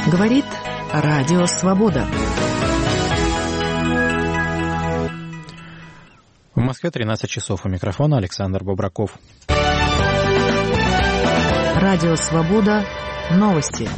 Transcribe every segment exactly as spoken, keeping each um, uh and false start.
Говорит Радио Свобода. В Москве тринадцать часов. У микрофона Александр Бобраков. Радио Свобода. Новости.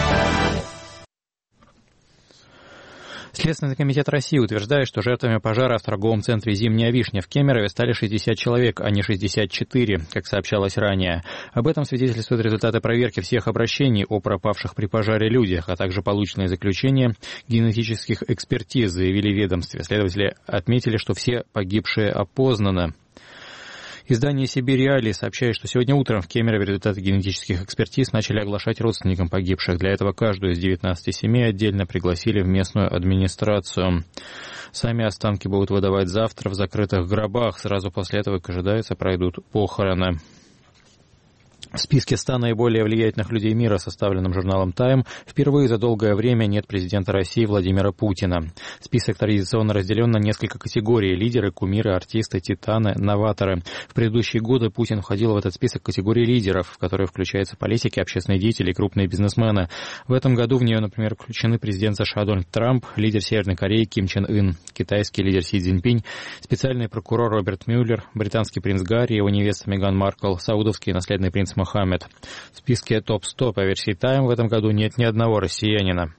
Следственный комитет России утверждает, что жертвами пожара в торговом центре «Зимняя вишня» в Кемерове стали шестьдесят человек, а не шестьдесят четыре, как сообщалось ранее. Об этом свидетельствуют результаты проверки всех обращений о пропавших при пожаре людях, а также полученные заключения генетических экспертиз, заявили в ведомстве. Следователи отметили, что все погибшие опознаны. Издание «Сибирь Реалии» сообщает, что сегодня утром в Кемерове результаты генетических экспертиз начали оглашать родственникам погибших. Для этого каждую из девятнадцати семей отдельно пригласили в местную администрацию. Сами останки будут выдавать завтра в закрытых гробах. Сразу после этого, как ожидается, пройдут похороны. В списке ста наиболее влиятельных людей мира, составленном журналом «Тайм», впервые за долгое время нет президента России Владимира Путина. Список традиционно разделен на несколько категорий: лидеры, кумиры, артисты, титаны, новаторы. В предыдущие годы Путин входил в этот список категории лидеров, в которые включаются политики, общественные деятели и крупные бизнесмены. В этом году в нее, например, включены президент США Дональд Трамп, лидер Северной Кореи Ким Чен Ын, китайский лидер Си Цзиньпинь, специальный прокурор Роберт Мюллер, британский принц Гарри, его невеста Меган Маркл, саудовский наследный принц Мохаммед. В списке топ сто по версии Time в этом году нет ни одного россиянина.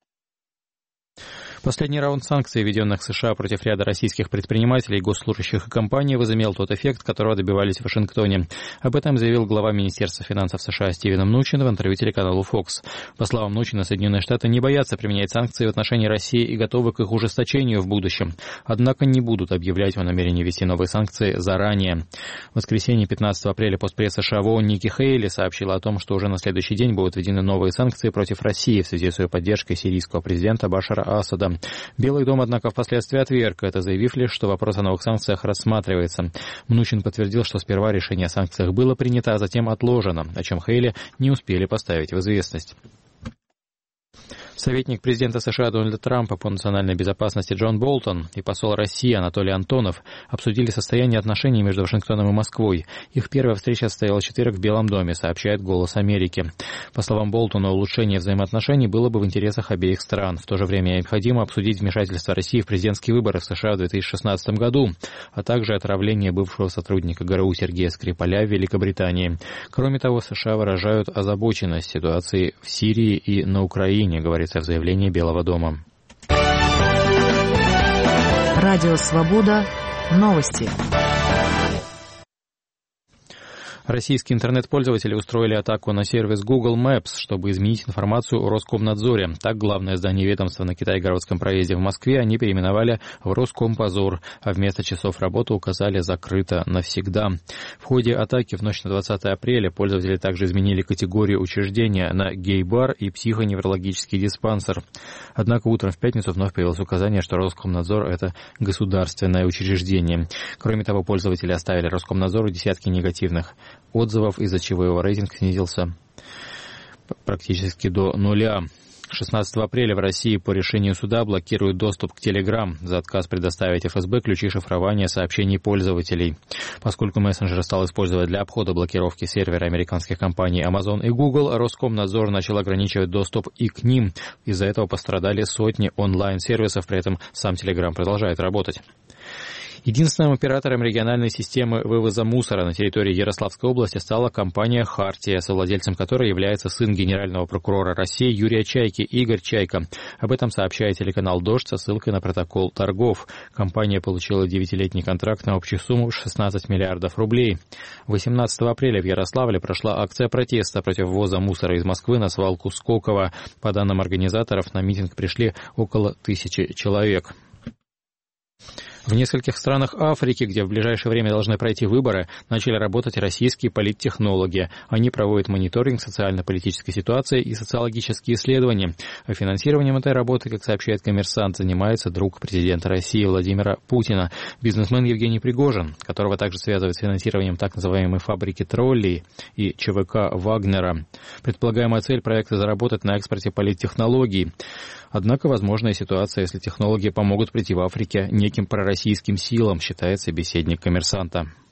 Последний раунд санкций, введенных США против ряда российских предпринимателей, госслужащих и компаний, возымел тот эффект, которого добивались в Вашингтоне. Об этом заявил глава Министерства финансов США Стивен Мнучин в интервью телеканалу Fox. По словам Мнучина, Соединенные Штаты не боятся применять санкции в отношении России и готовы к их ужесточению в будущем. Однако не будут объявлять о намерении ввести новые санкции заранее. В воскресенье пятнадцатого апреля постпресс США в ООН Ники Хейли сообщила о том, что уже на следующий день будут введены новые санкции против России в связи с ее поддержкой сирийского президента Башара Асада. Белый дом, однако, впоследствии отверг это, заявив лишь, что вопрос о новых санкциях рассматривается. Мнучин подтвердил, что сперва решение о санкциях было принято, а затем отложено, о чем Хейли не успели поставить в известность. Советник президента США Дональда Трампа по национальной безопасности Джон Болтон и посол России Анатолий Антонов обсудили состояние отношений между Вашингтоном и Москвой. Их первая встреча состоялась в четверг в Белом доме, сообщает «Голос Америки». По словам Болтона, улучшение взаимоотношений было бы в интересах обеих стран. В то же время необходимо обсудить вмешательство России в президентские выборы в США в две тысячи шестнадцатом году, а также отравление бывшего сотрудника ГРУ Сергея Скрипаля в Великобритании. Кроме того, США выражают озабоченность ситуацией в Сирии и на Украине, говорит в заявлении Белого дома. Радио Свобода. Новости. Российские интернет-пользователи устроили атаку на сервис Google Maps, чтобы изменить информацию о Роскомнадзоре. Так, главное здание ведомства на Китай-городском проезде в Москве они переименовали в Роскомпозор, а вместо часов работы указали «закрыто навсегда». В ходе атаки в ночь на двадцатое апреля пользователи также изменили категорию учреждения на гей-бар и психоневрологический диспансер. Однако утром в пятницу вновь появилось указание, что Роскомнадзор – это государственное учреждение. Кроме того, пользователи оставили Роскомнадзору десятки негативных отзывов, из-за чего его рейтинг снизился практически до нуля. шестнадцатого апреля в России по решению суда блокируют доступ к Telegram за отказ предоставить эф эс бэ ключи шифрования сообщений пользователей. Поскольку мессенджер стал использовать для обхода блокировки сервера американских компаний Amazon и Google, Роскомнадзор начал ограничивать доступ и к ним. Из-за этого пострадали сотни онлайн-сервисов, при этом сам Telegram продолжает работать. Единственным оператором региональной системы вывоза мусора на территории Ярославской области стала компания «Хартия», совладельцем которой является сын генерального прокурора России Юрия Чайки, Игорь Чайка. Об этом сообщает телеканал «Дождь» со ссылкой на протокол торгов. Компания получила девятилетний контракт на общую сумму шестнадцать миллиардов рублей. восемнадцатого апреля в Ярославле прошла акция протеста против ввоза мусора из Москвы на свалку Сколково. По данным организаторов, на митинг пришли около тысячи человек. В нескольких странах Африки, где в ближайшее время должны пройти выборы, начали работать российские политтехнологи. Они проводят мониторинг социально-политической ситуации и социологические исследования. А финансированием этой работы, как сообщает «Коммерсант», занимается друг президента России Владимира Путина, бизнесмен Евгений Пригожин, которого также связывают с финансированием так называемой фабрики троллей и ЧВК Вагнера. Предполагаемая цель проекта – заработать на экспорте политтехнологий. Однако возможная ситуация, если технологии помогут прийти в Африке неким пророссийским силам, считает собеседник «Коммерсанта».